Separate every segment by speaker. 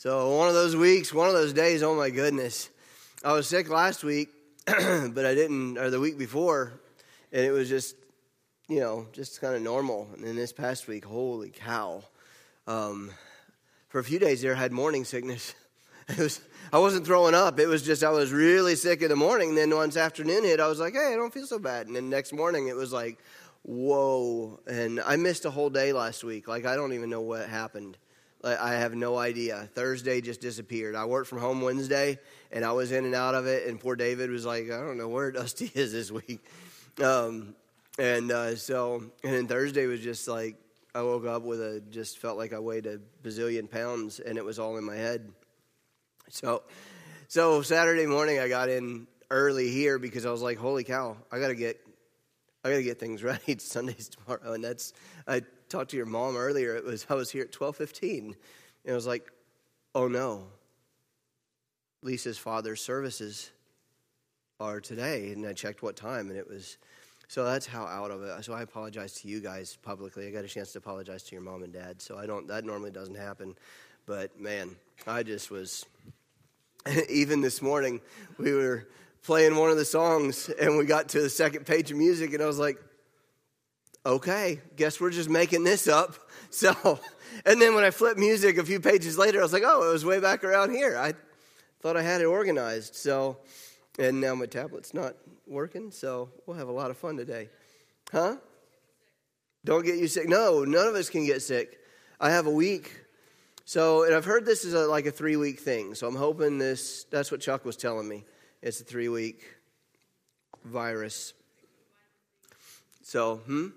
Speaker 1: So one of those weeks, one of those days, oh my goodness. I was sick last week, but I didn't, or the week before, and it was just, just kind of normal. And then this past week, holy cow. For a few days there, I had morning sickness. I wasn't throwing up. It was just I was really sick in the morning. And then once afternoon hit, I was like, hey, I don't feel so bad. And then next morning, it was like, whoa. And I missed a whole day last week. Like, I don't even know what happened. Like, I have no idea. Thursday just disappeared. I worked from home Wednesday, and I was in and out of it. And poor David was like, I don't know where Dusty is this week. And then Thursday was just like, I woke up with just felt like I weighed a bazillion pounds, and it was all in my head. So Saturday morning I got in early here because I was like, holy cow, I gotta get things ready. It's Sunday's tomorrow, and I talked to your mom earlier. I was here at 12:15, and I was like, oh no, Lisa's father's services are today, and I checked what time, and it was. So that's how out of it. So I apologize to you guys publicly. I got a chance to apologize to your mom and dad. So that normally doesn't happen, but man, I just was. Even this morning, we were playing one of the songs, and we got to the second page of music, and I was like, okay, guess we're just making this up. So, and then when I flipped music a few pages later, I was like, oh, it was way back around here. I thought I had it organized. So, and now my tablet's not working, so we'll have a lot of fun today. Huh? Don't get you sick. No, none of us can get sick. I have a week. So, and I've heard this is like a 3-week thing. So I'm hoping that's what Chuck was telling me. It's a 3-week virus. So,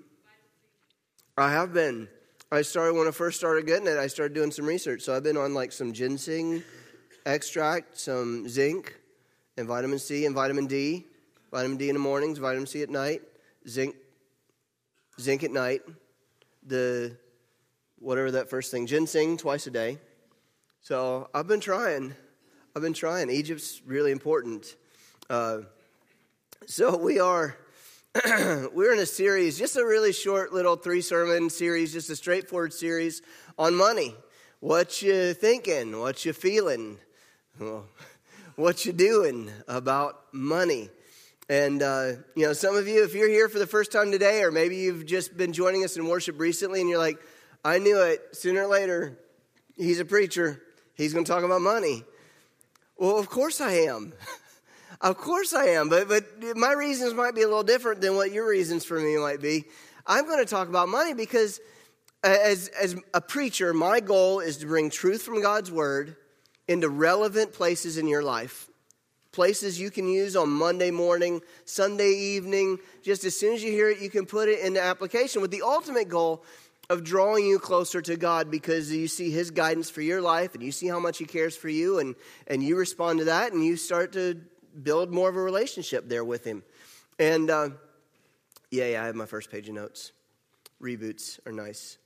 Speaker 1: I have been. When I first started getting it, I started doing some research. So I've been on like some ginseng extract, some zinc, and vitamin C and vitamin D. Vitamin D in the mornings, vitamin C at night, zinc at night. Whatever that first thing, ginseng twice a day. So I've been trying. Egypt's really important. So we're in a series, just a really short little 3-sermon series, just a straightforward series on money. What you thinking? What you feeling? What you doing about money? And, some of you, if you're here for the first time today, or maybe you've just been joining us in worship recently, and you're like, I knew it. Sooner or later, he's a preacher. He's going to talk about money. Well, of course I am. Of course I am. But my reasons might be a little different than what your reasons for me might be. I'm going to talk about money because as a preacher, my goal is to bring truth from God's word into relevant places in your life. Places you can use on Monday morning, Sunday evening. Just as soon as you hear it, you can put it into application with the ultimate goal of drawing you closer to God, because you see his guidance for your life and you see how much he cares for you, and you respond to that, and you start to build more of a relationship there with him. And I have my first page of notes. Reboots are nice.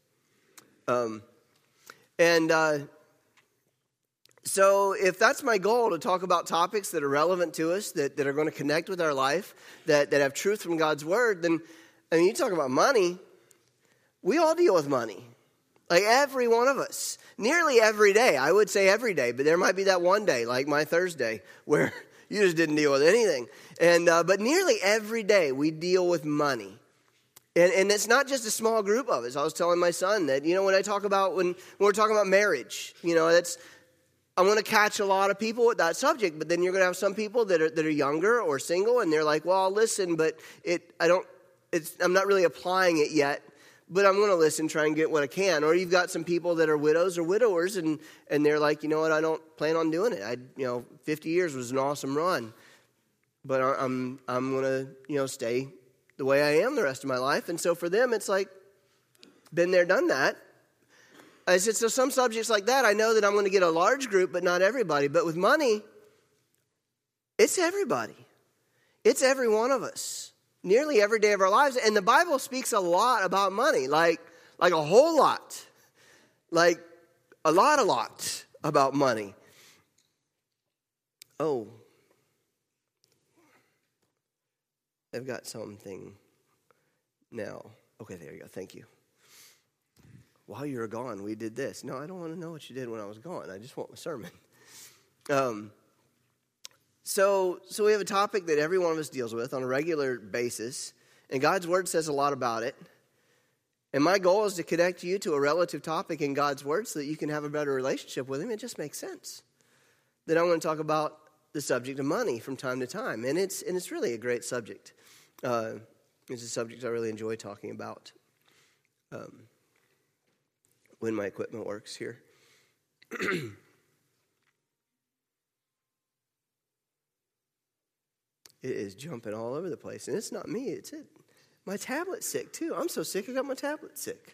Speaker 1: So if that's my goal, to talk about topics that are relevant to us, that are going to connect with our life, that have truth from God's word, then, you talk about money. We all deal with money, like every one of us, nearly every day. I would say every day, but there might be that one day, like my Thursday, where you just didn't deal with anything. But nearly every day we deal with money. And it's not just a small group of us. I was telling my son that, when we're talking about marriage, I want to catch a lot of people with that subject, but then you're going to have some people that are younger or single, and they're like, well, I'll listen, but I'm not really applying it yet. But I'm going to listen, try and get what I can. Or you've got some people that are widows or widowers, and they're like, you know what, I don't plan on doing it. 50 years was an awesome run. But I'm going to, stay the way I am the rest of my life. And so for them, it's like, been there, done that. I said, so some subjects like that, I know that I'm going to get a large group, but not everybody. But with money, it's everybody. It's every one of us. Nearly every day of our lives. And the Bible speaks a lot about money, like a whole lot. Like a lot about money. Oh. I've got something now. Okay, there you go. Thank you. while you were gone, we did this. No, I don't want to know what you did when I was gone. I just want my sermon. So we have a topic that every one of us deals with on a regular basis, and God's Word says a lot about it. And my goal is to connect you to a relative topic in God's Word so that you can have a better relationship with Him. It just makes sense. Then I want to talk about the subject of money from time to time, and it's really a great subject. It's a subject I really enjoy talking about. When my equipment works here. It is jumping all over the place. And it's not me, it's it. My tablet's sick too. I'm so sick I got my tablet sick.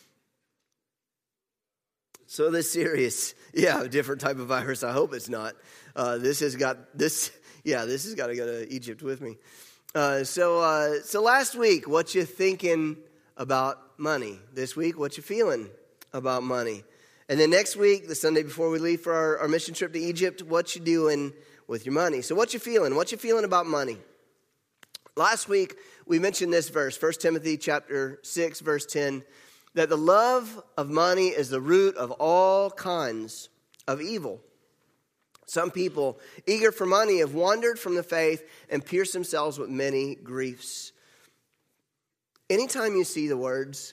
Speaker 1: So this series, a different type of virus. I hope it's not. This has got to go to Egypt with me. So last week, what you thinking about money? This week, what you feeling about money? And then next week, the Sunday before we leave for our mission trip to Egypt, what you doing with your money? So what you feeling? What you feeling about money? Last week, we mentioned this verse, 1 Timothy chapter 6, verse 10, that the love of money is the root of all kinds of evil. Some people, eager for money, have wandered from the faith and pierced themselves with many griefs. Anytime you see the words,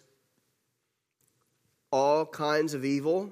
Speaker 1: all kinds of evil,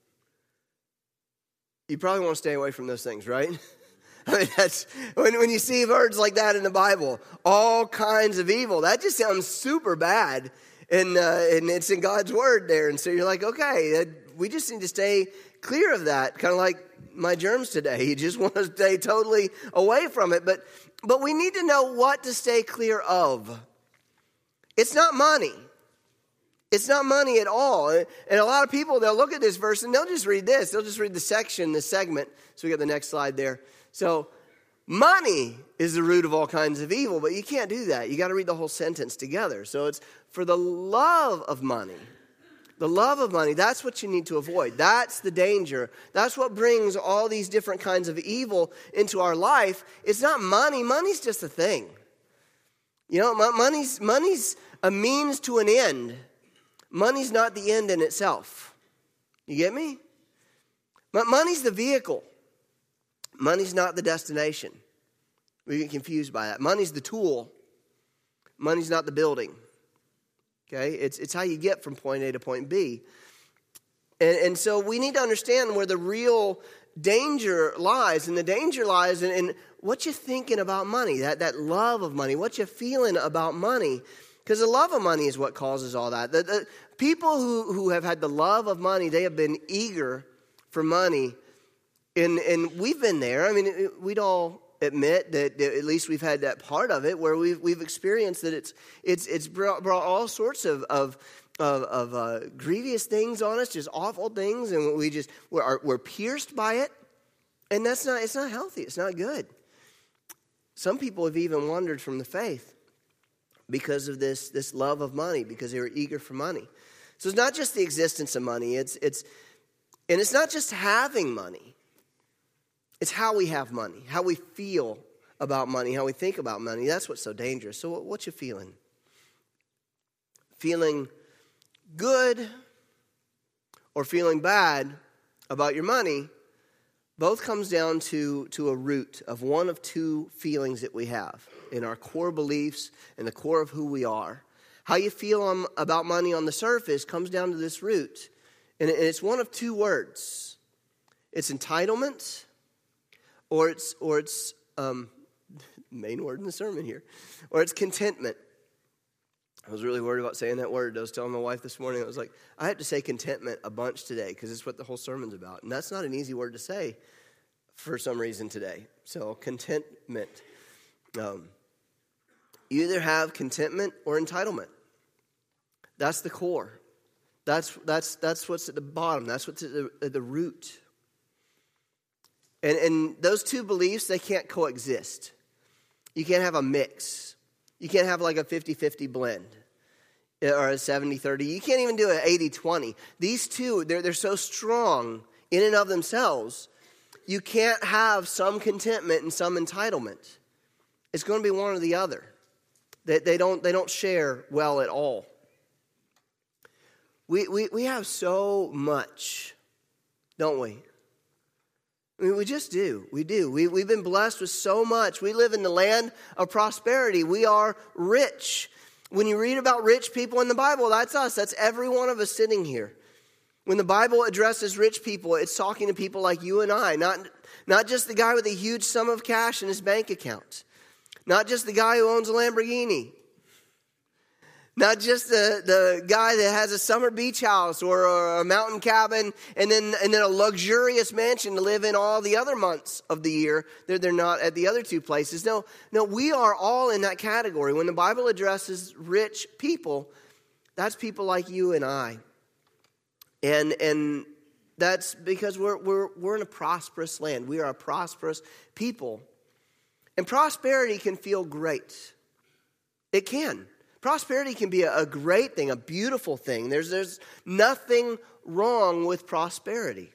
Speaker 1: you probably want to stay away from those things, right? I mean, that's when you see words like that in the Bible, all kinds of evil, that just sounds super bad. And it's in God's Word there. And so you're like, okay, we just need to stay clear of that. Kind of like my germs today. You just want to stay totally away from it. But we need to know what to stay clear of. It's not money. It's not money at all. And a lot of people, they'll look at this verse and they'll just read this. They'll just read the segment. So we got the next slide there. So money is the root of all kinds of evil, but you can't do that. You got to read the whole sentence together. So it's for the love of money. The love of money, that's what you need to avoid. That's the danger. That's what brings all these different kinds of evil into our life. It's not money. Money's just a thing. You know, money's a means to an end. Money's not the end in itself. You get me? Money's the vehicle. Money's not the destination. We get confused by that. Money's the tool. Money's not the building. Okay? It's how you get from point A to point B. And so we need to understand where the real danger lies. And the danger lies in what you're thinking about money, that love of money, what you're feeling about money. Because the love of money is what causes all that. The people who have had the love of money, they have been eager for money. And we've been there. I mean, we'd all admit that at least we've had that part of it where we've experienced that it's brought all sorts of grievous things on us, just awful things, and we're pierced by it. And it's not healthy. It's not good. Some people have even wandered from the faith because of this love of money, because they were eager for money. So it's not just the existence of money. And it's not just having money. It's how we have money, how we feel about money, how we think about money. That's what's so dangerous. So what you feeling? Feeling good or feeling bad about your money, both comes down to a root of one of two feelings that we have in our core beliefs and the core of who we are. How you feel about money on the surface comes down to this root. And it's one of two words. It's entitlement, or it's main word in the sermon here, or it's contentment. I was really worried about saying that word. I was telling my wife this morning, I was like, I have to say contentment a bunch today because it's what the whole sermon's about. And that's not an easy word to say for some reason today. So contentment. You either have contentment or entitlement. That's the core. That's what's at the bottom. That's what's at the root. And those two beliefs, they can't coexist. You can't have a mix. You can't have like a 50-50 blend or a 70-30. You can't even do an 80-20. These two, they're so strong in and of themselves. You can't have some contentment and some entitlement. It's going to be one or the other. They don't share well at all. We have so much, don't we? I mean, we just do. We do. We've been blessed with so much. We live in the land of prosperity. We are rich. When you read about rich people in the Bible, that's us. That's every one of us sitting here. When the Bible addresses rich people, it's talking to people like you and I, not just the guy with a huge sum of cash in his bank account, not just the guy who owns a Lamborghini, not just the guy that has a summer beach house or a mountain cabin and then a luxurious mansion to live in all the other months of the year. They're not at the other two places. No, we are all in that category. When the Bible addresses rich people, that's people like you and I. And that's because we're in a prosperous land. We are a prosperous people. And prosperity can feel great. It can. Prosperity can be a great thing, a beautiful thing. There's nothing wrong with prosperity.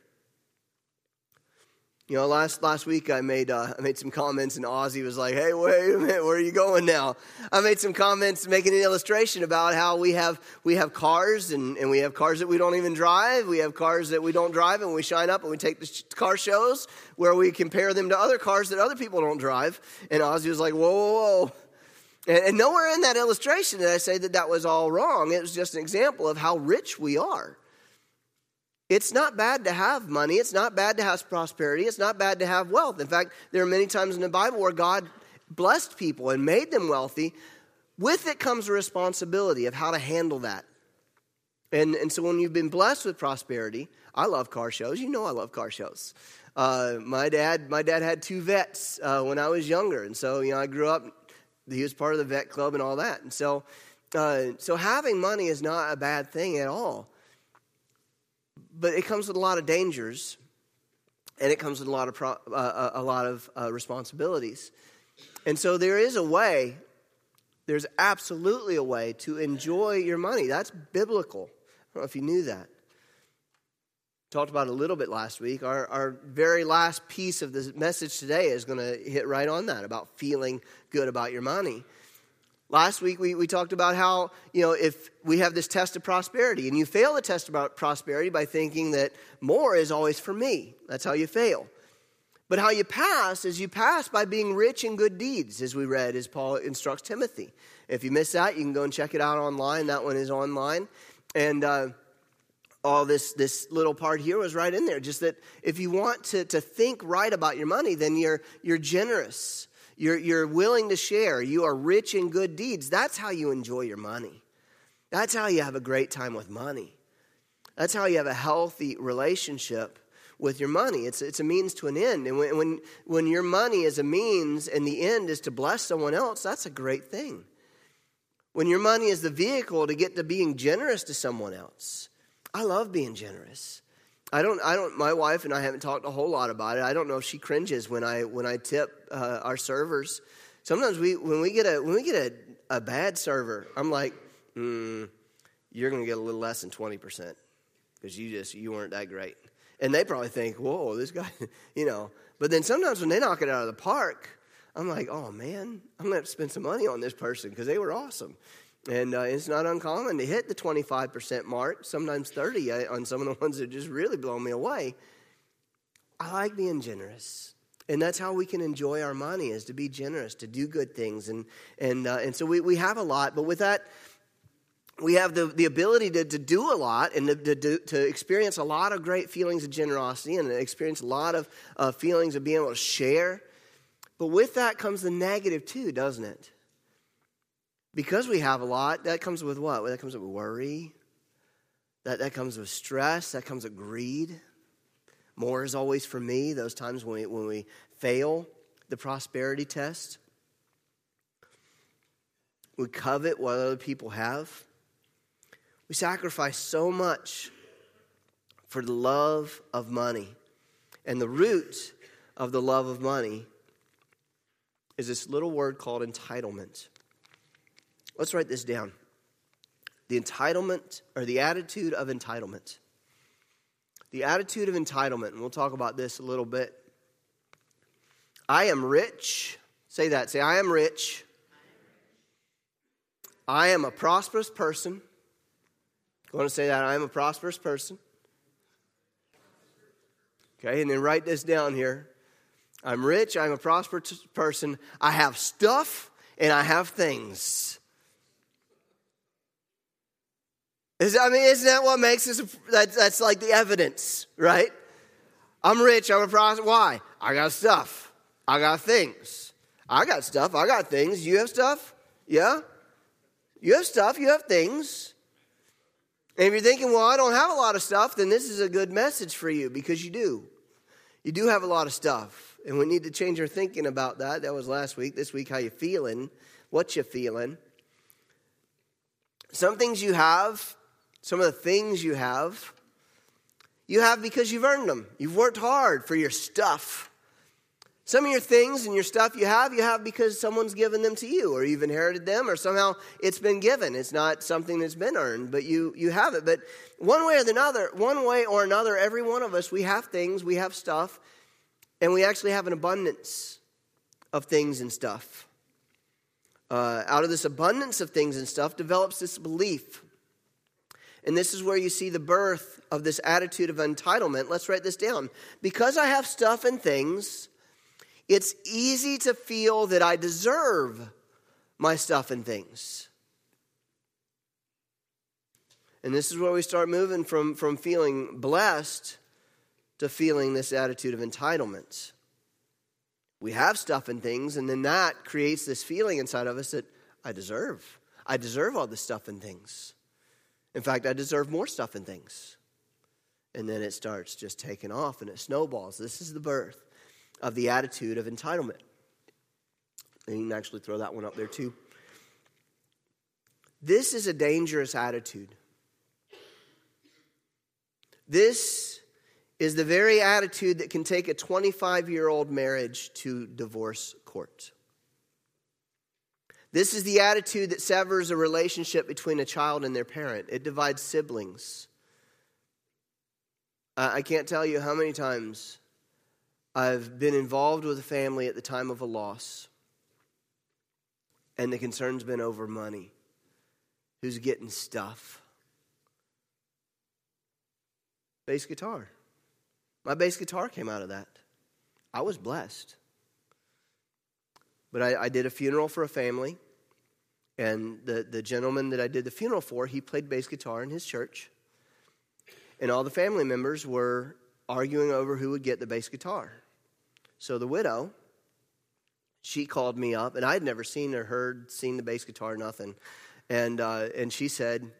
Speaker 1: You know, last week I made some comments, and Ozzy was like, "Hey, wait a minute, where are you going now?" I made some comments making an illustration about how we have cars, and we have cars that we don't even drive. We have cars that we don't drive, and we shine up and we take the car shows where we compare them to other cars that other people don't drive. And Ozzy was like, "Whoa, whoa, whoa." And nowhere in that illustration did I say that was all wrong. It was just an example of how rich we are. It's not bad to have money. It's not bad to have prosperity. It's not bad to have wealth. In fact, there are many times in the Bible where God blessed people and made them wealthy. With it comes a responsibility of how to handle that. And so when you've been blessed with prosperity, I love car shows. You know I love car shows. My dad had two vets when I was younger. And so, I grew up. He was part of the vet club and all that. And so having money is not a bad thing at all. But it comes with a lot of dangers, and it comes with a lot of responsibilities. And so there is a way. There's absolutely a way to enjoy your money. That's biblical. I don't know if you knew that. Talked about it a little bit last week. Our very last piece of this message today is going to hit right on that, about feeling good about your money. Last week we talked about how, if we have this test of prosperity, and you fail the test of prosperity by thinking that more is always for me. That's how you fail. But how you pass is you pass by being rich in good deeds, as we read, as Paul instructs Timothy. If you missed that, you can go and check it out online. That one is online. And all this little part here was right in there. Just that if you want to think right about your money, then you're generous. You're willing to share. You are rich in good deeds. That's how you enjoy your money. That's how you have a great time with money. That's how you have a healthy relationship with your money. It's a means to an end. And when your money is a means and the end is to bless someone else, that's a great thing. When your money is the vehicle to get to being generous to someone else, I love being generous. My wife and I haven't talked a whole lot about it. I don't know if she cringes when I tip our servers. Sometimes when we get a bad server, I'm like, you're going to get a little less than 20% because you weren't that great. And they probably think, whoa, this guy, But then sometimes when they knock it out of the park, I'm like, oh man, I'm going to have to spend some money on this person because they were awesome. And it's not uncommon to hit the 25% mark, sometimes 30% on some of the ones that just really blow me away. I like being generous. And that's how we can enjoy our money, is to be generous, to do good things. And so we have a lot. But with that, we have the ability to do a lot and to experience a lot of great feelings of generosity and experience a lot of feelings of being able to share. But with that comes the negative too, doesn't it? Because we have a lot, that comes with what? That comes with worry. That comes with stress. That comes with greed. More is always for me, those times when we fail the prosperity test. We covet what other people have. We sacrifice so much for the love of money. And the root of the love of money is this little word called entitlement. Let's write this down. The entitlement, or the attitude of entitlement. The attitude of entitlement, and we'll talk about this a little bit. I am rich. Say that. Say, I am rich. I am a prosperous person. I want to say that I am a prosperous person. Okay, and then write this down here. I'm rich, I'm a prosperous person. I have stuff and I have things. Isn't that what makes us, that's like the evidence, right? I'm rich, I'm a prosperous. Why? I got stuff. I got things. I got stuff, I got things. You have stuff? Yeah? You have stuff, you have things. And if you're thinking, well, I don't have a lot of stuff, then this is a good message for you because you do. You do have a lot of stuff. And we need to change our thinking about that. That was last week. This week, how you feeling? What you feeling? Some things you have, some of the things you have because you've earned them. You've worked hard for your stuff. Some of your things and your stuff you have because someone's given them to you, or you've inherited them, or somehow it's been given. It's not something that's been earned, but you have it. But one way or another, every one of us, we have things, we have stuff, and we actually have an abundance of things and stuff. Out of this abundance of things and stuff develops this belief. And this is where you see the birth of this attitude of entitlement. Let's write this down. Because I have stuff and things, it's easy to feel that I deserve my stuff and things. And this is where we start moving from feeling blessed to feeling this attitude of entitlement. We have stuff and things, and then that creates this feeling inside of us that I deserve. I deserve all this stuff and things. In fact, I deserve more stuff and things. And then it starts just taking off and it snowballs. This is the birth of the attitude of entitlement. And you can actually throw that one up there too. This is a dangerous attitude. This is the very attitude that can take a 25-year-old marriage to divorce court. This is the attitude that severs a relationship between a child and their parent. It divides siblings. I can't tell you how many times I've been involved with a family at the time of a loss, and the concern's been over money. Who's getting stuff? Bass guitar. My bass guitar came out of that. I was blessed. But I did a funeral for a family, and the gentleman that I did the funeral for, he played bass guitar in his church, and all the family members were arguing over who would get the bass guitar. So the widow, she called me up, and I had never seen the bass guitar, nothing. And she said,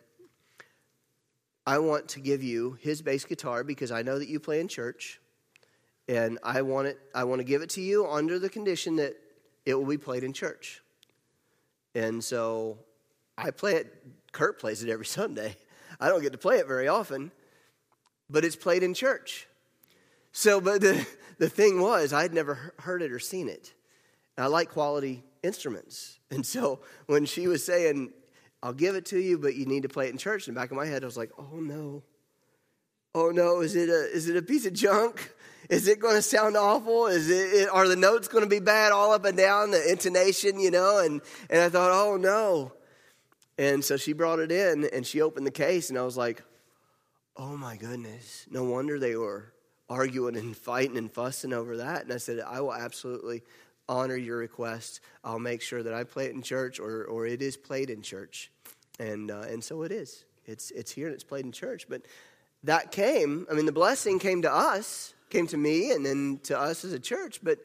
Speaker 1: I want to give you his bass guitar because I know that you play in church, and I want to give it to you under the condition that it will be played in church. And so I play it. Kurt plays it every Sunday. I don't get to play it very often, but it's played in church. So, but the thing was, I'd never heard it or seen it. And I like quality instruments. And so when she was saying, I'll give it to you, but you need to play it in church, in the back of my head, I was like, oh no, is it a piece of junk? Is it going to sound awful? Are the notes going to be bad all up and down, the intonation, And I thought, oh no. And so she brought it in, and she opened the case, and I was like, oh my goodness, no wonder they were arguing and fighting and fussing over that. And I said, I will absolutely honor your request. I'll make sure that I play it in church, or it is played in church. And so it is. It's here and it's played in church. But that the blessing came to us, came to me, and then to us as a church. But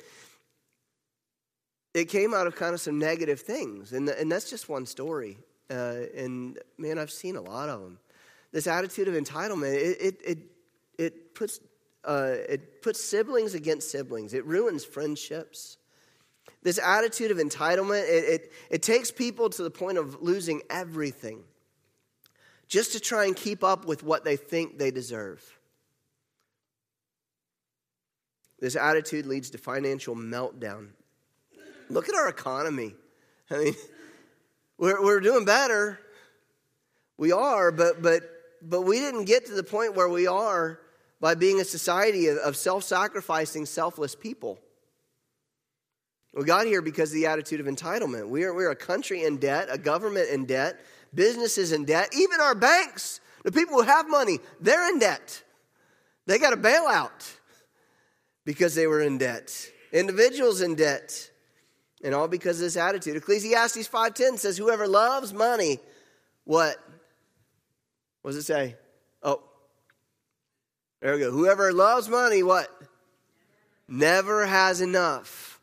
Speaker 1: it came out of kind of some negative things. And that's just one story. And man, I've seen a lot of them. This attitude of entitlement, it puts siblings against siblings. It ruins friendships. This attitude of entitlement, it takes people to the point of losing everything just to try and keep up with what they think they deserve. This attitude leads to financial meltdown. Look at our economy. I mean, we're doing better. We are, but we didn't get to the point where we are by being a society of self-sacrificing, selfless people. We got here because of the attitude of entitlement. We're a country in debt, a government in debt, businesses in debt. Even our banks The people who have money, they're in debt. They got a bailout because they were in debt. Individuals in debt. And all because of this attitude. Ecclesiastes 5:10 says, whoever loves money, what? What does it say? Oh, there we go. Whoever loves money, what? Never has enough.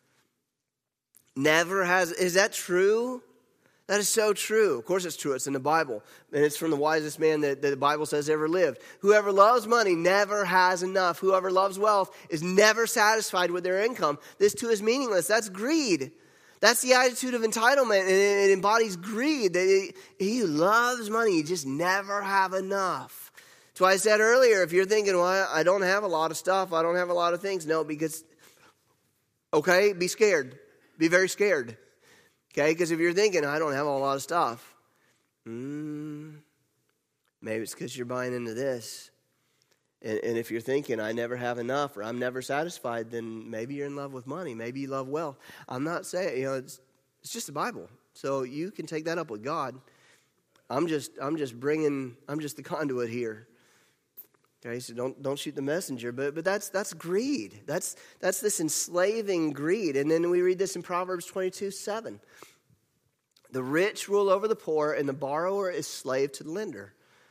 Speaker 1: Never has. Is that true? That is so true. Of course it's true. It's in the Bible. And it's from the wisest man that the Bible says ever lived. Whoever loves money never has enough. Whoever loves wealth is never satisfied with their income. This too is meaningless. That's greed. That's the attitude of entitlement. And it embodies greed. He who loves money, you just never have enough. That's why I said earlier, if you're thinking, well, I don't have a lot of stuff. I don't have a lot of things. No, because, okay, be scared. Be very scared. Okay, because if you're thinking, I don't have a lot of stuff, maybe it's because you're buying into this. And if you're thinking, I never have enough or I'm never satisfied, then maybe you're in love with money. Maybe you love wealth. I'm not saying, it's just the Bible. So you can take that up with God. I'm just the conduit here. Okay, so don't shoot the messenger. But that's greed. That's this enslaving greed. And then we read this in Proverbs 22:7. The rich rule over the poor, and the borrower is slave to the lender.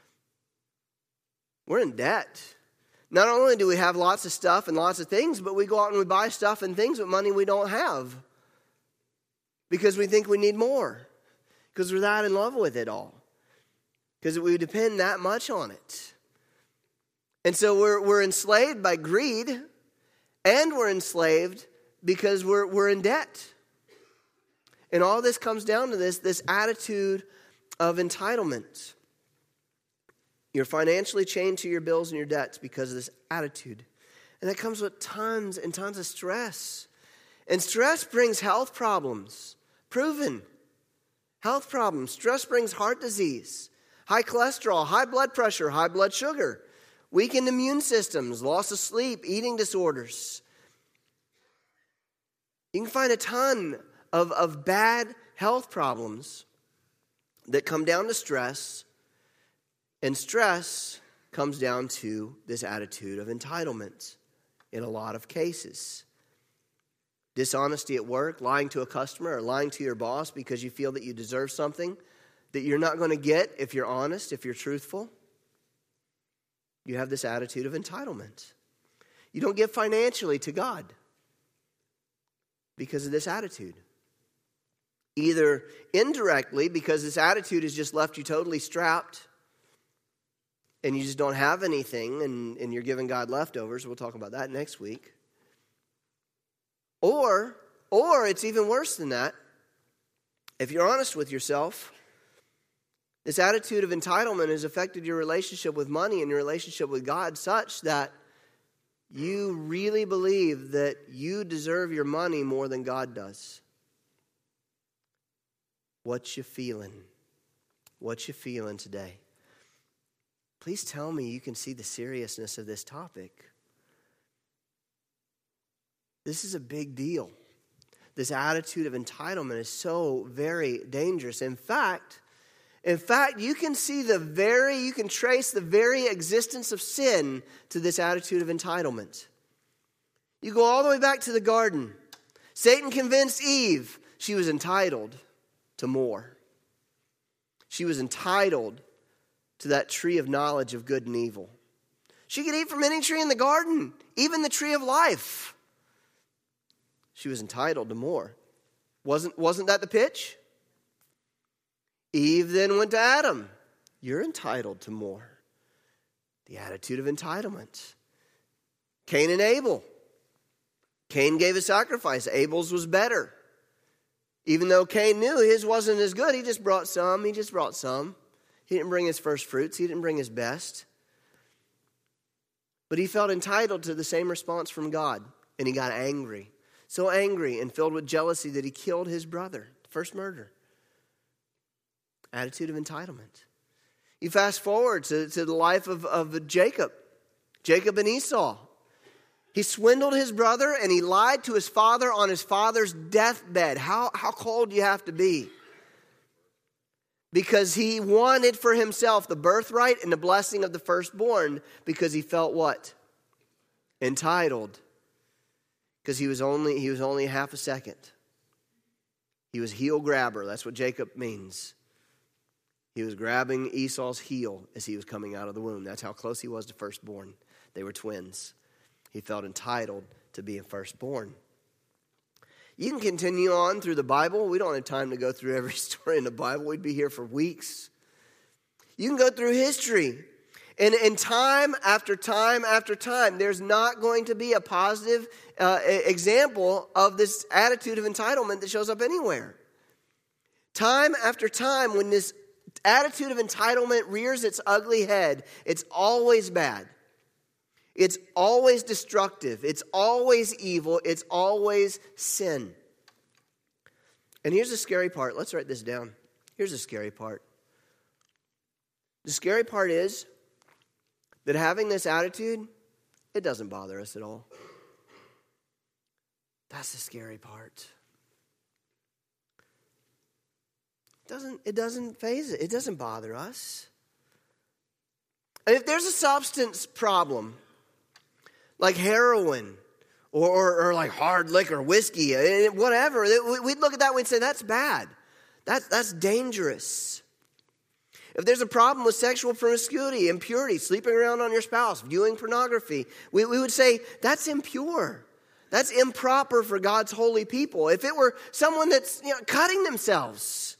Speaker 1: We're in debt. Not only do we have lots of stuff and lots of things, but we go out and we buy stuff and things with money we don't have. Because we think we need more. Because we're that in love with it all. Because we depend that much on it. And so we're enslaved by greed, and we're enslaved because we're in debt. And all this comes down to this attitude of entitlement. You're financially chained to your bills and your debts because of this attitude. And that comes with tons and tons of stress. And stress brings health problems. Proven. Health problems. Stress brings heart disease, high cholesterol, high blood pressure, high blood sugar, weakened immune systems, loss of sleep, eating disorders. You can find a ton of bad health problems that come down to stress. And stress comes down to this attitude of entitlement in a lot of cases. Dishonesty at work, lying to a customer or lying to your boss because you feel that you deserve something that you're not going to get if you're honest, if you're truthful. You have this attitude of entitlement. You don't give financially to God because of this attitude. Either indirectly because this attitude has just left you totally strapped and you just don't have anything and you're giving God leftovers. We'll talk about that next week. Or it's even worse than that. If you're honest with yourself, this attitude of entitlement has affected your relationship with money and your relationship with God such that you really believe that you deserve your money more than God does. What you feeling? What you feeling today? Please tell me you can see the seriousness of this topic. This is a big deal. This attitude of entitlement is so very dangerous. In fact, you can trace the very existence of sin to this attitude of entitlement. You go all the way back to the garden. Satan convinced Eve she was entitled to more. She was entitled to that tree of knowledge of good and evil. She could eat from any tree in the garden, even the tree of life. She was entitled to more. Wasn't that the pitch? Eve then went to Adam. You're entitled to more. The attitude of entitlement. Cain and Abel. Cain gave a sacrifice. Abel's was better. Even though Cain knew his wasn't as good, he just brought some. He didn't bring his first fruits. He didn't bring his best. But he felt entitled to the same response from God. And he got angry. So angry and filled with jealousy that he killed his brother. First murder. Attitude of entitlement. You fast forward to the life of Jacob. Jacob and Esau. He swindled his brother and he lied to his father on his father's deathbed. How cold do you have to be? because he wanted for himself the birthright and the blessing of the firstborn, because he felt what? Entitled. Because he was only half a second. He was heel grabber. That's what Jacob means. He was grabbing Esau's heel as he was coming out of the womb. That's how close he was to firstborn. They were twins. He felt entitled to be a firstborn. You can continue on through the Bible. We don't have time to go through every story in the Bible. We'd be here for weeks. You can go through history. And time after time after time, there's not going to be a positive example of this attitude of entitlement that shows up anywhere. Time after time, when this attitude of entitlement rears its ugly head, it's always bad. It's always destructive. It's always evil. It's always sin. And here's the scary part. Let's write this down. Here's the scary part. The scary part is that having this attitude, it doesn't bother us at all. That's the scary part. It doesn't faze it. It doesn't bother us. And if there's a substance problem, like heroin, or like hard liquor, whiskey, whatever, we'd look at that and we'd say, that's bad. That's dangerous. If there's a problem with sexual promiscuity, impurity, sleeping around on your spouse, viewing pornography, we would say, that's impure. That's improper for God's holy people. If it were someone that's cutting themselves,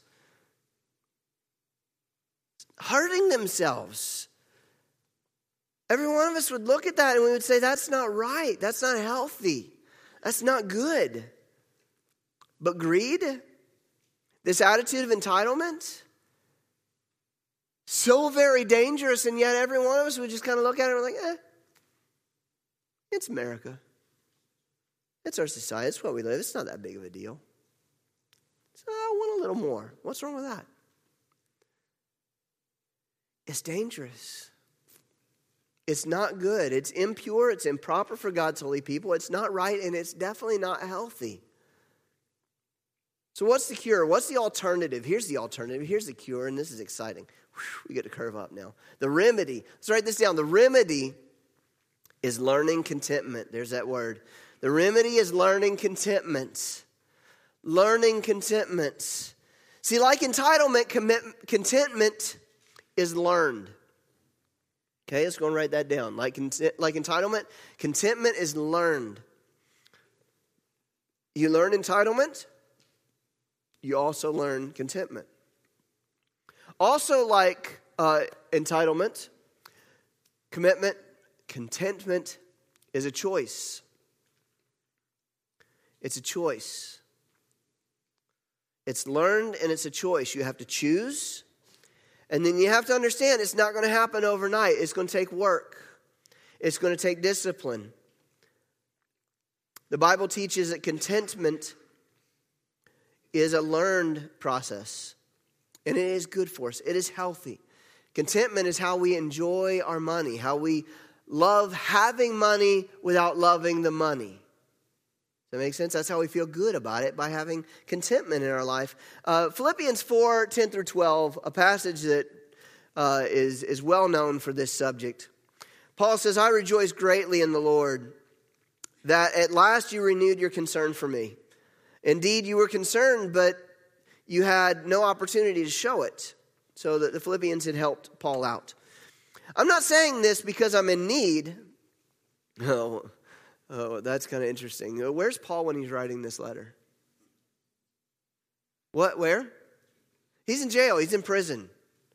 Speaker 1: hurting themselves, every one of us would look at that and we would say, that's not right. That's not healthy. That's not good. But greed, this attitude of entitlement, so very dangerous, and yet every one of us would just kind of look at it and we're like, it's America. It's our society. It's what we live. It's not that big of a deal. So I want a little more. What's wrong with that? It's dangerous. It's not good. It's impure. It's improper for God's holy people. It's not right, and it's definitely not healthy. So what's the cure? What's the alternative? Here's the alternative. Here's the cure, and this is exciting. We get to curve up now. The remedy. Let's write this down. The remedy is learning contentment. There's that word. The remedy is learning contentment. Learning contentment. See, like entitlement, contentment is learned. Okay, let's go and write that down. Like entitlement, contentment is learned. You learn entitlement, you also learn contentment. Also, like entitlement, contentment is a choice. It's a choice. It's learned and it's a choice. You have to choose. And then you have to understand it's not going to happen overnight. It's going to take work. It's going to take discipline. The Bible teaches that contentment is a learned process. And it is good for us. It is healthy. Contentment is how we enjoy our money, how we love having money without loving the money. Does that make sense? That's how we feel good about it, by having contentment in our life. Philippians 4, 10 through 12, a passage that is well known for this subject. Paul says, I rejoice greatly in the Lord that at last you renewed your concern for me. Indeed, you were concerned, but you had no opportunity to show it. So that the Philippians had helped Paul out. I'm not saying this because I'm in need. Oh, that's kind of interesting. Where's Paul when he's writing this letter? What? Where? He's in jail. He's in prison.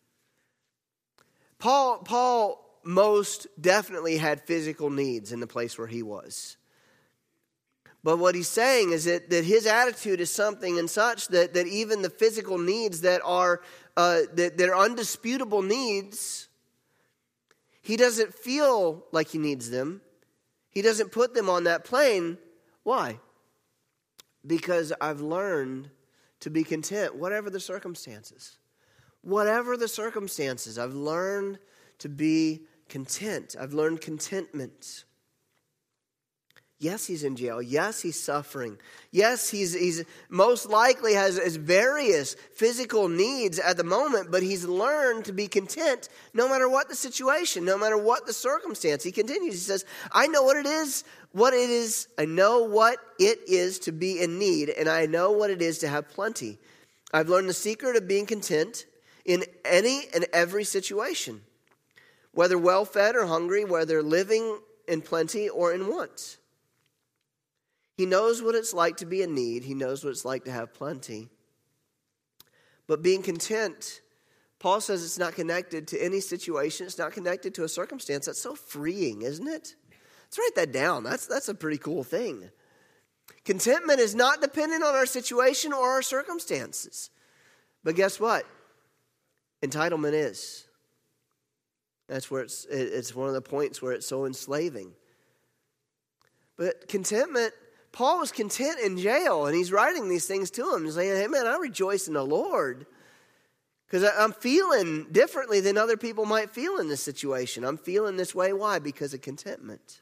Speaker 1: Paul most definitely had physical needs in the place where he was. But what he's saying is that his attitude is something and such that even the physical needs that are undisputable needs, he doesn't feel like he needs them. He doesn't put them on that plane. Why? Because I've learned to be content, whatever the circumstances. Whatever the circumstances, I've learned to be content. I've learned contentment. Yes, he's in jail. Yes, he's suffering. Yes, he's most likely has various physical needs at the moment, but he's learned to be content no matter what the situation, no matter what the circumstance. He continues. He says, I know what it is. I know what it is to be in need, and I know what it is to have plenty. I've learned the secret of being content in any and every situation, whether well-fed or hungry, whether living in plenty or in want. He knows what it's like to be in need. He knows what it's like to have plenty. But being content, Paul says it's not connected to any situation. It's not connected to a circumstance. That's so freeing, isn't it? Let's write that down. That's a pretty cool thing. Contentment is not dependent on our situation or our circumstances. But guess what? Entitlement is. That's where it's one of the points where it's so enslaving. But contentment, Paul was content in jail, and he's writing these things to him. He's saying, hey man, I rejoice in the Lord because I'm feeling differently than other people might feel in this situation. I'm feeling this way. Why? Because of contentment.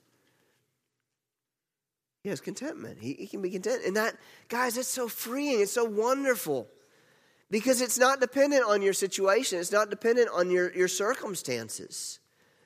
Speaker 1: He has contentment. He can be content. And that, guys, it's so freeing. It's so wonderful because it's not dependent on your situation. It's not dependent on your circumstances.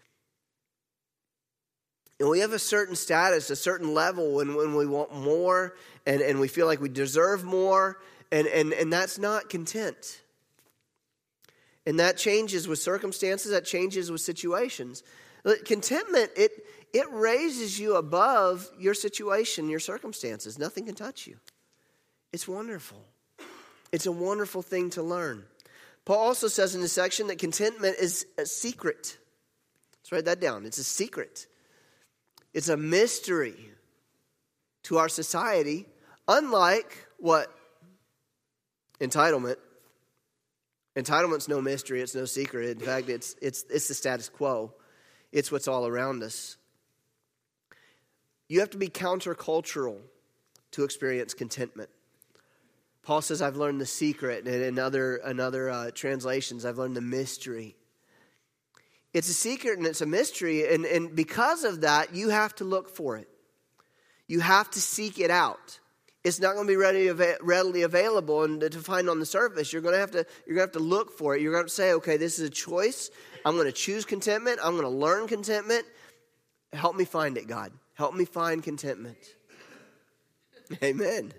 Speaker 1: And we have a certain status, a certain level when we want more and we feel like we deserve more. And that's not content. And that changes with circumstances. That changes with situations. Contentment, it raises you above your situation, your circumstances. Nothing can touch you. It's wonderful. It's a wonderful thing to learn. Paul also says in this section that contentment is a secret. Let's write that down. It's a secret. It's a mystery to our society, unlike what? Entitlement. Entitlement's no mystery, it's no secret. In fact, it's the status quo. It's what's all around us. You have to be countercultural to experience contentment. Paul says, I've learned the secret, and in other translations, I've learned the mystery. It's a secret and it's a mystery, and because of that, you have to look for it. You have to seek it out. It's not going to be readily available and to find on the surface. You're going to have to look for it. You're going to have to say, okay, this is a choice. I'm going to choose contentment. I'm going to learn contentment. Help me find it, God. Help me find contentment. Amen.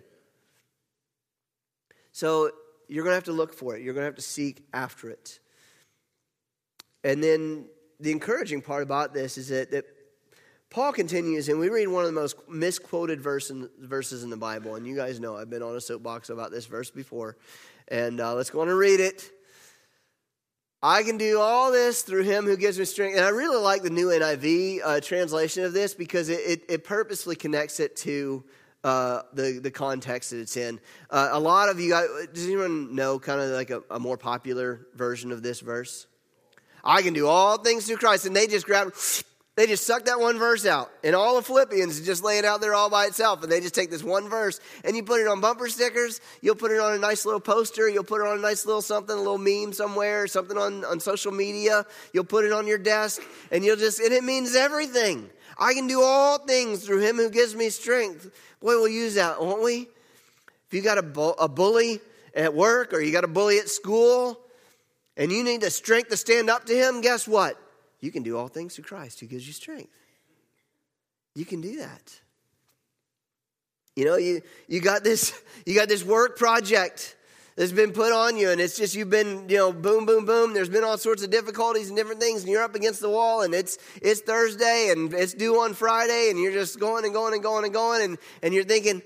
Speaker 1: So you're going to have to look for it. You're going to have to seek after it. And then the encouraging part about this is that Paul continues, and we read one of the most misquoted verses in the Bible. And you guys know I've been on a soapbox about this verse before. And let's go on and read it. I can do all this through him who gives me strength. And I really like the new NIV translation of this because it purposely connects it to the context that it's in. A lot of you guys, does anyone know kind of like a more popular version of this verse? I can do all things through Christ. And they just suck that one verse out. And all of Philippians just lay it out there all by itself. And they just take this one verse and you put it on bumper stickers. You'll put it on a nice little poster. You'll put it on a nice little something, a little meme somewhere, something on social media. You'll put it on your desk and and it means everything. I can do all things through him who gives me strength. Boy, we'll use that, won't we? If you got a bully at work or you got a bully at school and you need the strength to stand up to him, guess what? You can do all things through Christ who gives you strength. You can do that. You know, you got this work project that's been put on you, and it's just you've been, boom, boom, boom. There's been all sorts of difficulties and different things, and you're up against the wall, and it's Thursday, and it's due on Friday, and you're just going and going and going and going, and you're thinking,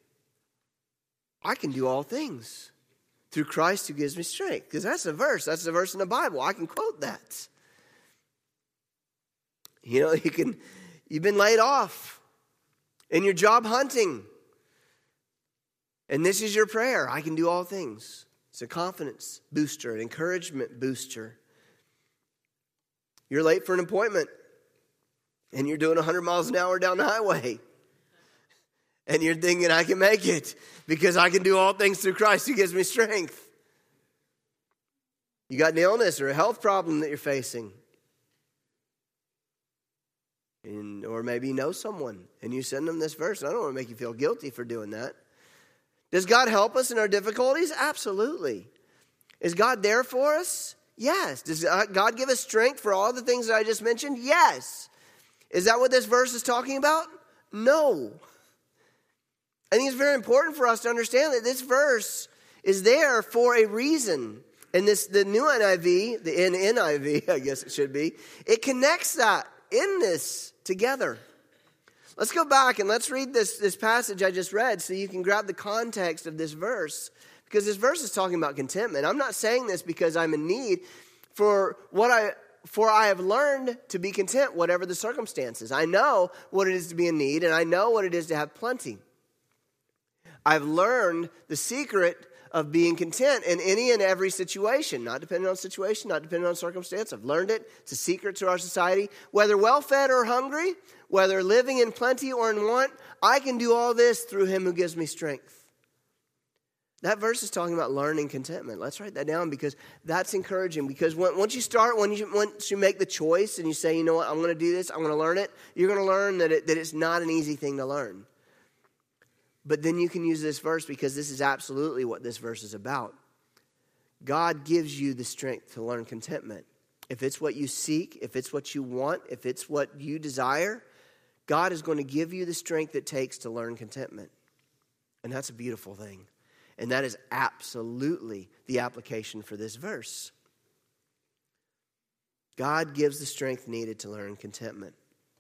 Speaker 1: I can do all things through Christ who gives me strength. Because that's a verse. That's a verse in the Bible. I can quote that. You know, you've been laid off and you're job hunting. And this is your prayer. I can do all things. It's a confidence booster, an encouragement booster. You're late for an appointment and you're doing 100 miles an hour down the highway. And you're thinking, I can make it because I can do all things through Christ who gives me strength. You got an illness or a health problem that you're facing. Or maybe you know someone and you send them this verse. And I don't want to make you feel guilty for doing that. Does God help us in our difficulties? Absolutely. Is God there for us? Yes. Does God give us strength for all the things that I just mentioned? Yes. Is that what this verse is talking about? No. I think it's very important for us to understand that this verse is there for a reason. And the new NIV, the NIV, I guess it should be, it connects that in this together. Let's go back and let's read this passage I just read so you can grab the context of this verse. Because this verse is talking about contentment. I'm not saying this because I'm in need. For I have learned to be content whatever the circumstances. I know what it is to be in need, and I know what it is to have plenty. I've learned the secret of being content in any and every situation, not depending on situation, not depending on circumstance. I've learned it. It's a secret to our society. Whether well-fed or hungry, whether living in plenty or in want, I can do all this through him who gives me strength. That verse is talking about learning contentment. Let's write that down because that's encouraging. Because once you make the choice and you say, you know what, I'm going to do this, I'm going to learn it, you're going to learn that it's not an easy thing to learn. But then you can use this verse because this is absolutely what this verse is about. God gives you the strength to learn contentment. If it's what you seek, if it's what you want, if it's what you desire, God is going to give you the strength it takes to learn contentment. And that's a beautiful thing. And that is absolutely the application for this verse. God gives the strength needed to learn contentment.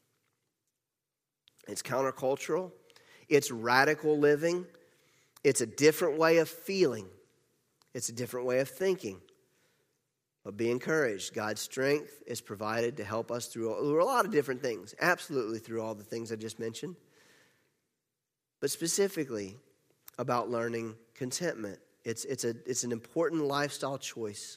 Speaker 1: It's countercultural. It's radical living. It's a different way of feeling. It's a different way of thinking. But be encouraged. God's strength is provided to help us through a lot of different things. Absolutely through all the things I just mentioned. But specifically about learning contentment. It's an important lifestyle choice.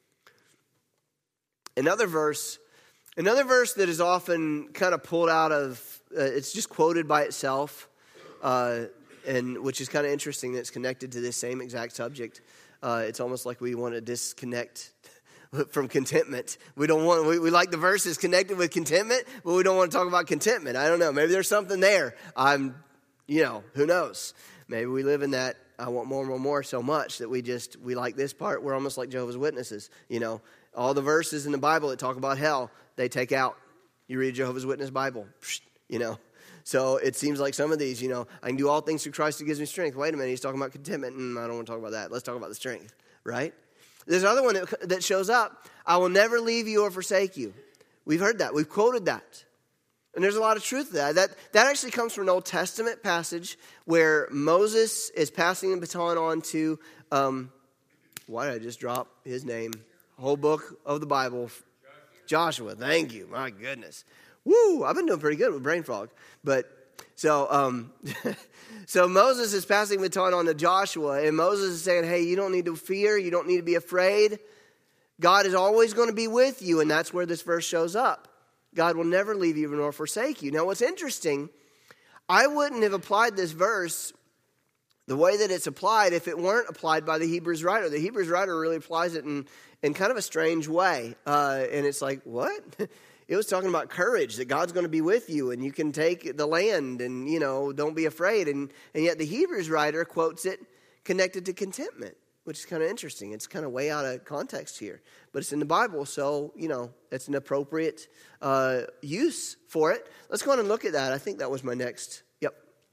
Speaker 1: Another verse that is often kind of pulled out of, it's just quoted by itself, and which is kind of interesting that it's connected to this same exact subject. It's almost like we want to disconnect from contentment. We like the verses connected with contentment, but we don't want to talk about contentment. I don't know. Maybe there's something there. Who knows? Maybe we live in that I want more and more, more so much that we like this part. We're almost like Jehovah's Witnesses. All the verses in the Bible that talk about hell, they take out. You read Jehovah's Witness Bible, So it seems like some of these, I can do all things through Christ who gives me strength. Wait a minute, he's talking about contentment. I don't want to talk about that. Let's talk about the strength, right? There's another one that shows up. I will never leave you or forsake you. We've heard that. We've quoted that. And there's a lot of truth to that. That actually comes from an Old Testament passage where Moses is passing the baton on to, why did I just drop his name? Whole book of the Bible. Joshua. Thank you. My goodness. Woo! I've been doing pretty good with brain fog. But so Moses is passing the baton on to Joshua, and Moses is saying, hey, you don't need to fear. You don't need to be afraid. God is always going to be with you, and that's where this verse shows up. God will never leave you nor forsake you. Now, what's interesting, I wouldn't have applied this verse the way that it's applied if it weren't applied by the Hebrews writer. The Hebrews writer really applies it in kind of a strange way. And it's like, what? It was talking about courage, that God's going to be with you and you can take the land and, don't be afraid. And yet the Hebrews writer quotes it connected to contentment, which is kind of interesting. It's kind of way out of context here. But it's in the Bible, so, it's an appropriate use for it. Let's go on and look at that. I think that was my next. Yep.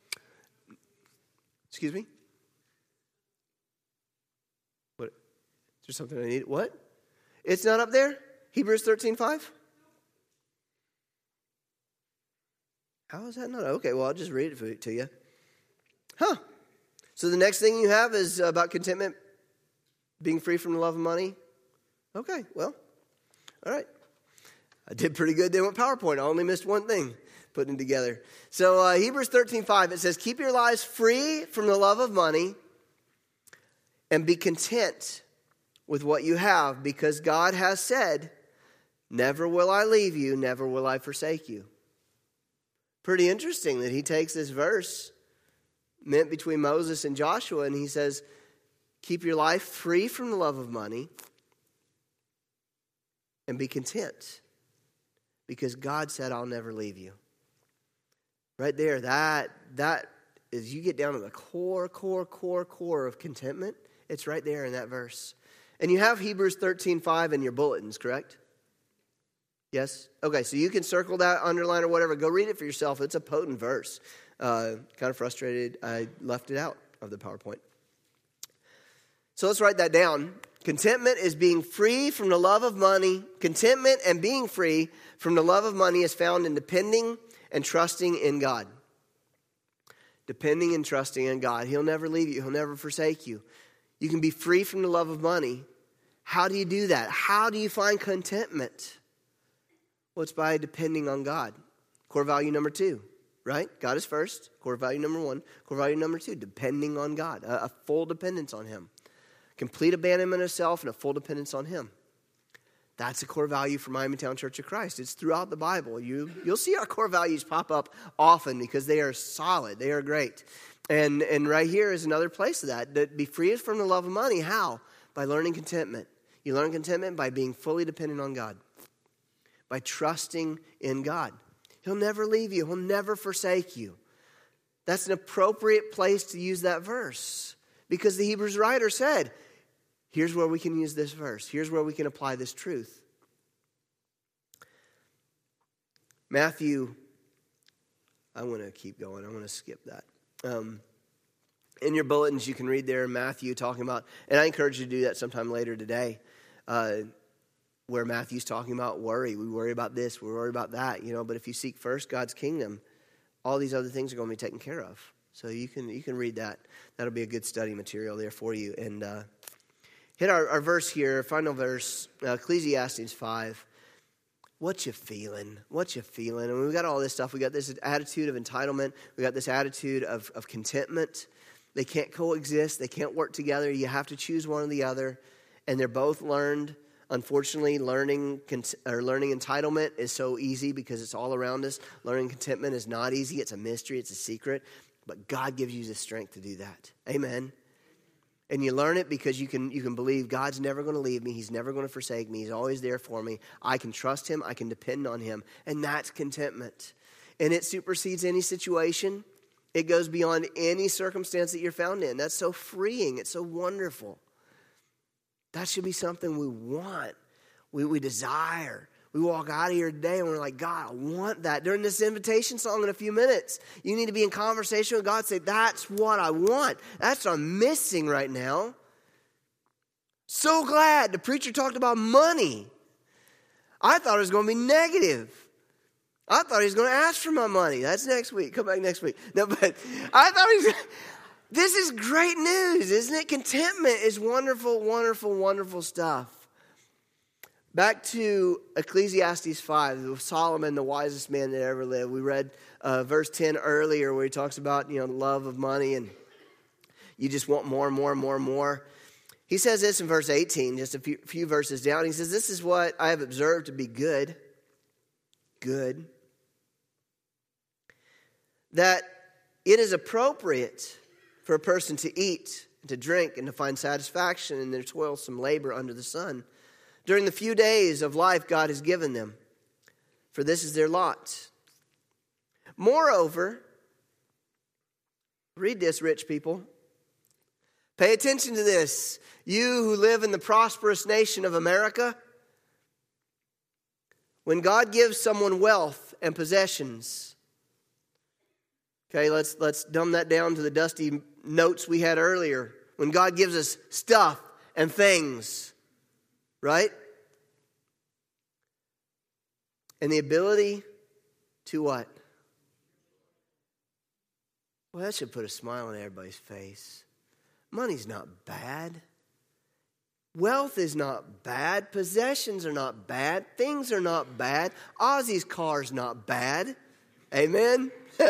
Speaker 1: Excuse me? What? Is there something I need? What? It's not up there? Hebrews 13:5? How is that not? Okay, well, I'll just read it to you. So the next thing you have is about contentment, being free from the love of money. Okay, well, all right. I did pretty good then with PowerPoint. I only missed one thing putting it together. So Hebrews 13:5, it says, keep your lives free from the love of money and be content with what you have, because God has said, never will I leave you, never will I forsake you. Pretty interesting that he takes this verse meant between Moses and Joshua, and he says, keep your life free from the love of money and be content. because God said, I'll never leave you. Right there, that is, you get down to the core of contentment. It's right there in that verse. And you have Hebrews 13:5 in your bulletins, correct? Yes? Okay, so you can circle that, underline or whatever. Go read it for yourself. It's a potent verse. Kind of frustrated I left it out of the PowerPoint. So let's write that down. Contentment is being free from the love of money. Contentment and being free from the love of money is found in depending and trusting in God. Depending and trusting in God. He'll never leave you. He'll never forsake you. You can be free from the love of money. How do you do that? How do you find contentment? Well, it's by depending on God. Core value number 2, right? God is first. Core value number 1. Core value number 2, depending on God. A full dependence on Him. Complete abandonment of self and a full dependence on Him. That's a core value for Miamitown Church of Christ. It's throughout the Bible. You'll see our core values pop up often because they are solid. They are great. And right here is another place of that. To be free from the love of money. How? By learning contentment. You learn contentment by being fully dependent on God. By trusting in God. He'll never leave you. He'll never forsake you. That's an appropriate place to use that verse. Because the Hebrews writer said, here's where we can use this verse. Here's where we can apply this truth. Matthew, I want to keep going. I want to skip that. In your bulletins, you can read there Matthew talking about, and I encourage you to do that sometime later today, where Matthew's talking about worry. We worry about this, we worry about that, but if you seek first God's kingdom, all these other things are going to be taken care of. So you can read that. That'll be a good study material there for you. And hit our verse here, final verse, Ecclesiastes 5. What you feeling? What you feeling? And we got all this stuff. We got this attitude of entitlement. We got this attitude of contentment. They can't coexist. They can't work together. You have to choose one or the other. And they're both learned. Unfortunately, learning entitlement is so easy because it's all around us. Learning contentment is not easy. It's a mystery. It's a secret. But God gives you the strength to do that. Amen. And you learn it because you can believe God's never going to leave me. He's never going to forsake me. He's always there for me. I can trust Him. I can depend on Him. And that's contentment. And it supersedes any situation. It goes beyond any circumstance that you're found in. That's so freeing. It's so wonderful. That should be something we want. We desire. We walk out of here today and we're like, God, I want that. During this invitation song in a few minutes, you need to be in conversation with God. Say, that's what I want. That's what I'm missing right now. So glad the preacher talked about money. I thought it was going to be negative. I thought he was going to ask for my money. That's next week. Come back next week. No, but I thought this is great news, isn't it? Contentment is wonderful, wonderful, wonderful stuff. Back to Ecclesiastes 5, Solomon, the wisest man that ever lived. We read verse 10 earlier where he talks about, the love of money and you just want more and more and more and more. He says this in verse 18, just a few verses down. He says, this is what I have observed to be good. Good. That it is appropriate for a person to eat and to drink and to find satisfaction in their toilsome labor under the sun. During the few days of life God has given them, for this is their lot. Moreover, read this, rich people. Pay attention to this. You who live in the prosperous nation of America, when God gives someone wealth and possessions, okay, let's dumb that down to the dusty notes we had earlier. When God gives us stuff and things, right? And the ability to what? Well, that should put a smile on everybody's face. Money's not bad. Wealth is not bad. Possessions are not bad. Things are not bad. Ozzy's car's not bad. Amen?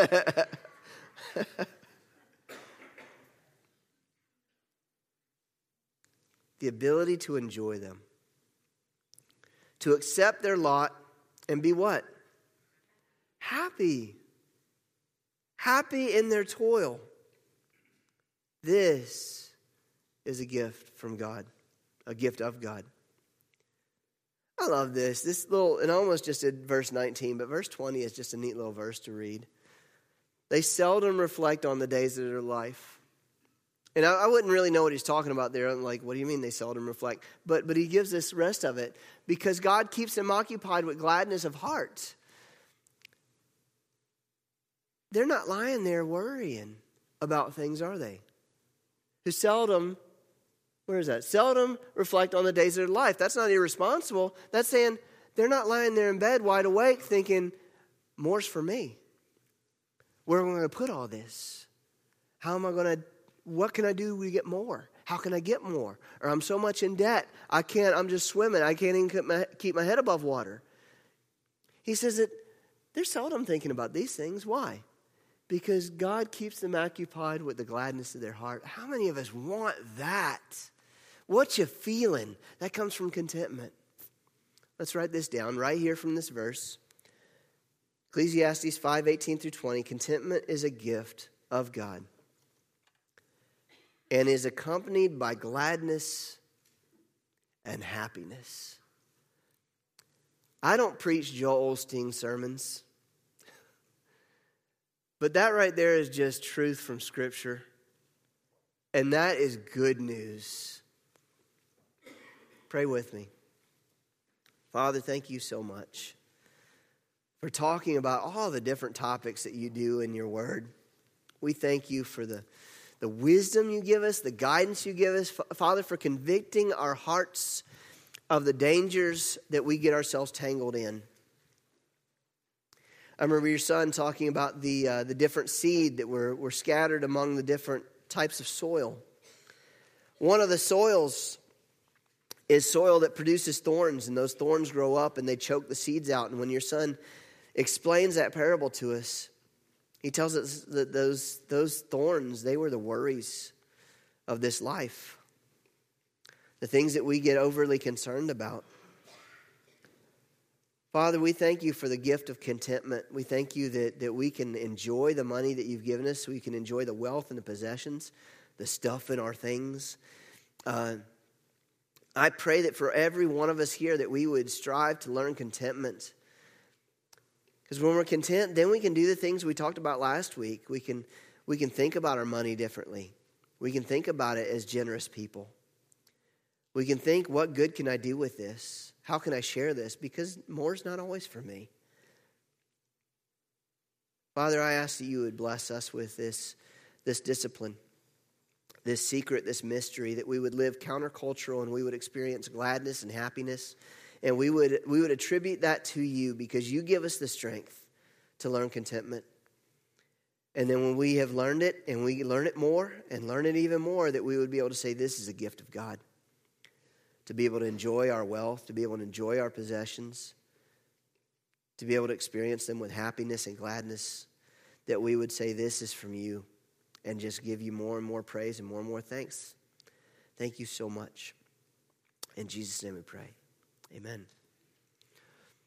Speaker 1: The ability to enjoy them. To accept their lot and be what? Happy. Happy in their toil. This is a gift from God. A gift of God. I love this. This little, and I almost just did verse 19, but verse 20 is just a neat little verse to read. They seldom reflect on the days of their life. And I wouldn't really know what he's talking about there. I'm like, what do you mean they seldom reflect? But he gives us rest of it because God keeps them occupied with gladness of heart. They're not lying there worrying about things, are they? Who seldom, where is that? Seldom reflect on the days of their life. That's not irresponsible. That's saying they're not lying there in bed wide awake thinking, more's for me. Where am I going to put all this? What can I do to get more? How can I get more? Or I'm so much in debt, I'm just swimming. I can't even keep my head above water. He says that they're seldom thinking about these things. Why? Because God keeps them occupied with the gladness of their heart. How many of us want that? What you feeling? That comes from contentment. Let's write this down right here from this verse. Ecclesiastes 5:18 through 20. Contentment is a gift of God and is accompanied by gladness and happiness. I don't preach Joel Osteen sermons, but that right there is just truth from Scripture, and that is good news. Pray with me. Father, thank you so much for talking about all the different topics that you do in your word. We thank you for the wisdom you give us, the guidance you give us. Father, for convicting our hearts of the dangers that we get ourselves tangled in. I remember your son talking about the different seed that were scattered among the different types of soil. One of the soils is soil that produces thorns, and those thorns grow up and they choke the seeds out. And when your son explains that parable to us, he tells us that those thorns, they were the worries of this life, the things that we get overly concerned about. Father, we thank you for the gift of contentment. We thank you that we can enjoy the money that you've given us. We can enjoy the wealth and the possessions, the stuff in our things. I pray that for every one of us here that we would strive to learn contentment. Because when we're content, then we can do the things we talked about last week. We can think about our money differently. We can think about it as generous people. We can think, what good can I do with this? How can I share this? Because more is not always for me. Father, I ask that you would bless us with this discipline, this secret, this mystery, that we would live countercultural and we would experience gladness and happiness. And we would attribute that to you because you give us the strength to learn contentment. And then when we have learned it and we learn it more and learn it even more, that we would be able to say this is a gift of God. To be able to enjoy our wealth, to be able to enjoy our possessions, to be able to experience them with happiness and gladness, that we would say this is from you and just give you more and more praise and more thanks. Thank you so much. In Jesus' name we pray. Amen.